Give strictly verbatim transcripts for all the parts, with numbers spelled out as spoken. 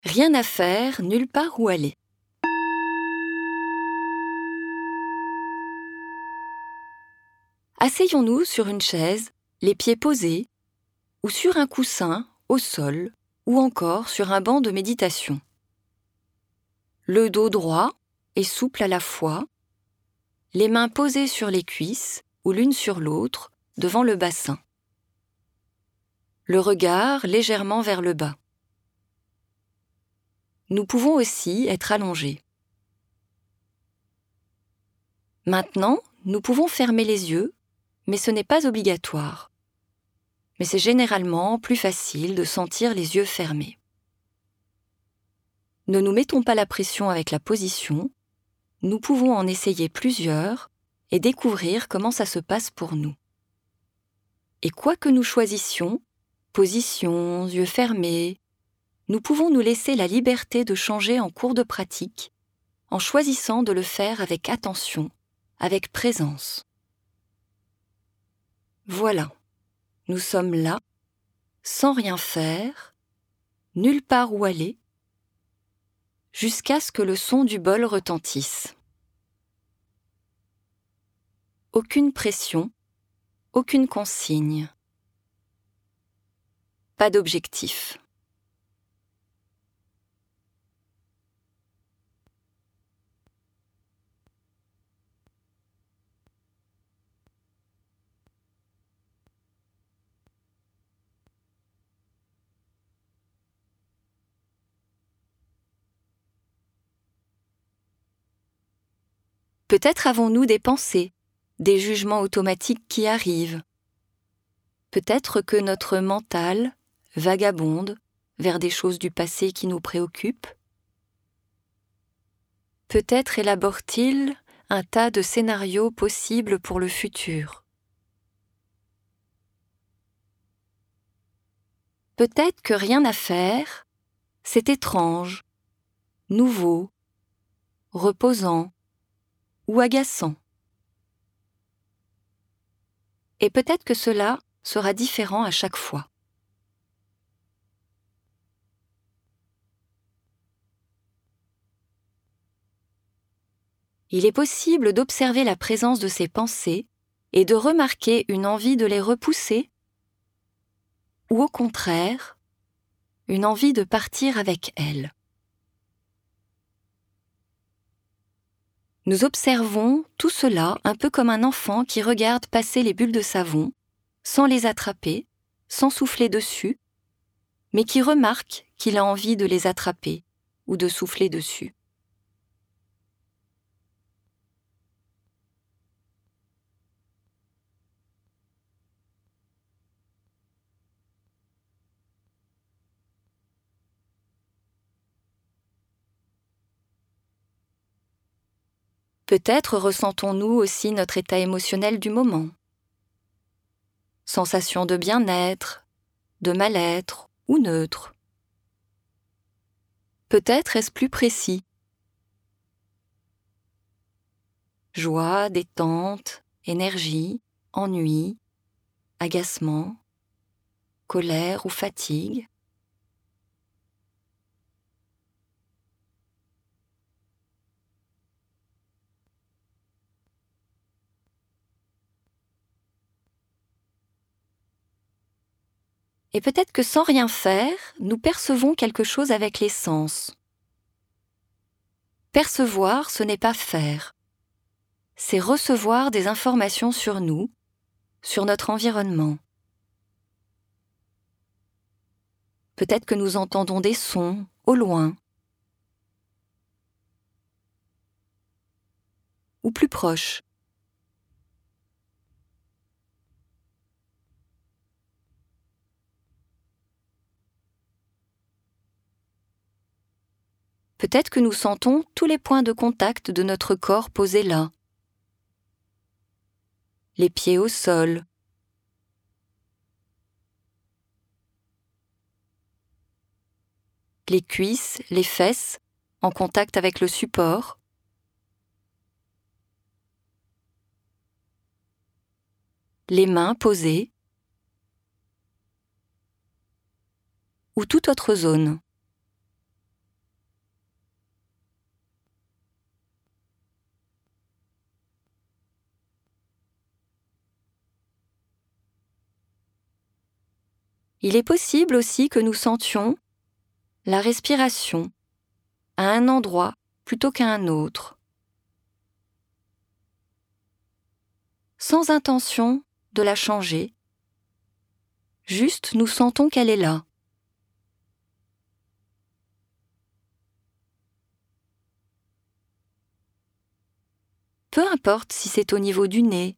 Rien à faire, nulle part où aller. Asseyons-nous sur une chaise, les pieds posés, ou sur un coussin, au sol, ou encore sur un banc de méditation. Le dos droit et souple à la fois, les mains posées sur les cuisses ou l'une sur l'autre, devant le bassin. Le regard légèrement vers le bas. Nous pouvons aussi être allongés. Maintenant, nous pouvons fermer les yeux, mais ce n'est pas obligatoire. Mais c'est généralement plus facile de sentir les yeux fermés. Ne nous mettons pas la pression avec la position, nous pouvons en essayer plusieurs et découvrir comment ça se passe pour nous. Et quoi que nous choisissions, position, yeux fermés, nous pouvons nous laisser la liberté de changer en cours de pratique, en choisissant de le faire avec attention, avec présence. Voilà, nous sommes là, sans rien faire, nulle part où aller, jusqu'à ce que le son du bol retentisse. Aucune pression, aucune consigne. Pas d'objectif. Peut-être avons-nous des pensées, des jugements automatiques qui arrivent. Peut-être que notre mental vagabonde vers des choses du passé qui nous préoccupent. Peut-être élabore-t-il un tas de scénarios possibles pour le futur. Peut-être que rien à faire, c'est étrange, nouveau, reposant ou agaçant. Et peut-être que cela sera différent à chaque fois. Il est possible d'observer la présence de ces pensées et de remarquer une envie de les repousser ou au contraire, une envie de partir avec elles. Nous observons tout cela un peu comme un enfant qui regarde passer les bulles de savon, sans les attraper, sans souffler dessus, mais qui remarque qu'il a envie de les attraper ou de souffler dessus. Peut-être ressentons-nous aussi notre état émotionnel du moment. Sensation de bien-être, de mal-être ou neutre. Peut-être est-ce plus précis. Joie, détente, énergie, ennui, agacement, colère ou fatigue. Et peut-être que sans rien faire, nous percevons quelque chose avec les sens. Percevoir, ce n'est pas faire. C'est recevoir des informations sur nous, sur notre environnement. Peut-être que nous entendons des sons au loin ou plus proches. Peut-être que nous sentons tous les points de contact de notre corps posés là. Les pieds au sol, les cuisses, les fesses en contact avec le support, les mains posées ou toute autre zone. Il est possible aussi que nous sentions la respiration à un endroit plutôt qu'à un autre, sans intention de la changer, juste nous sentons qu'elle est là. Peu importe si c'est au niveau du nez,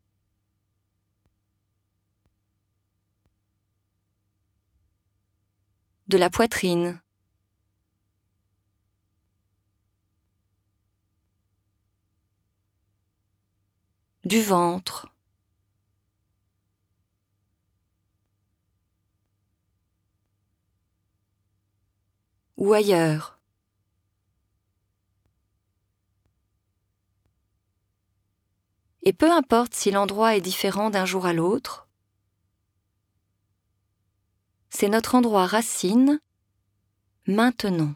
de la poitrine, du ventre, ou ailleurs. Et peu importe si l'endroit est différent d'un jour à l'autre, c'est notre endroit racine maintenant.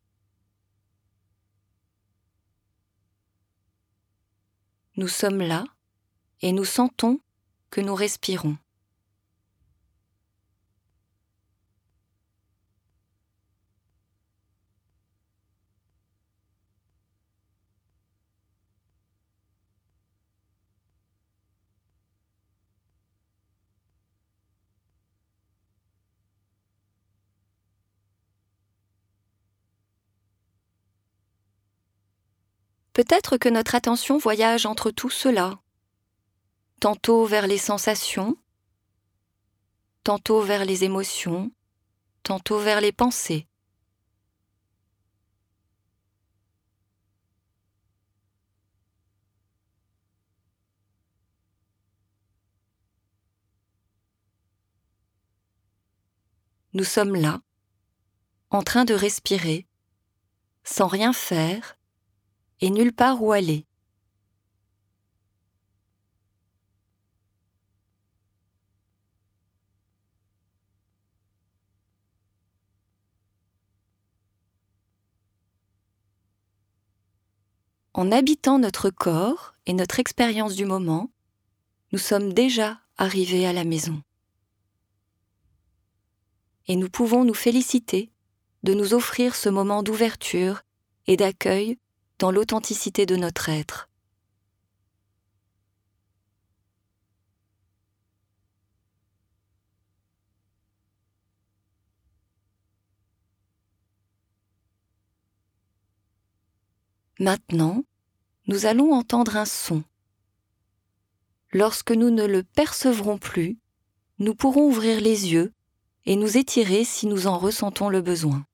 Nous sommes là et nous sentons que nous respirons. Peut-être que notre attention voyage entre tout cela, tantôt vers les sensations, tantôt vers les émotions, tantôt vers les pensées. Nous sommes là, en train de respirer, sans rien faire et nulle part où aller. En habitant notre corps et notre expérience du moment, nous sommes déjà arrivés à la maison. Et nous pouvons nous féliciter de nous offrir ce moment d'ouverture et d'accueil dans l'authenticité de notre être. Maintenant, nous allons entendre un son. Lorsque nous ne le percevrons plus, nous pourrons ouvrir les yeux et nous étirer si nous en ressentons le besoin.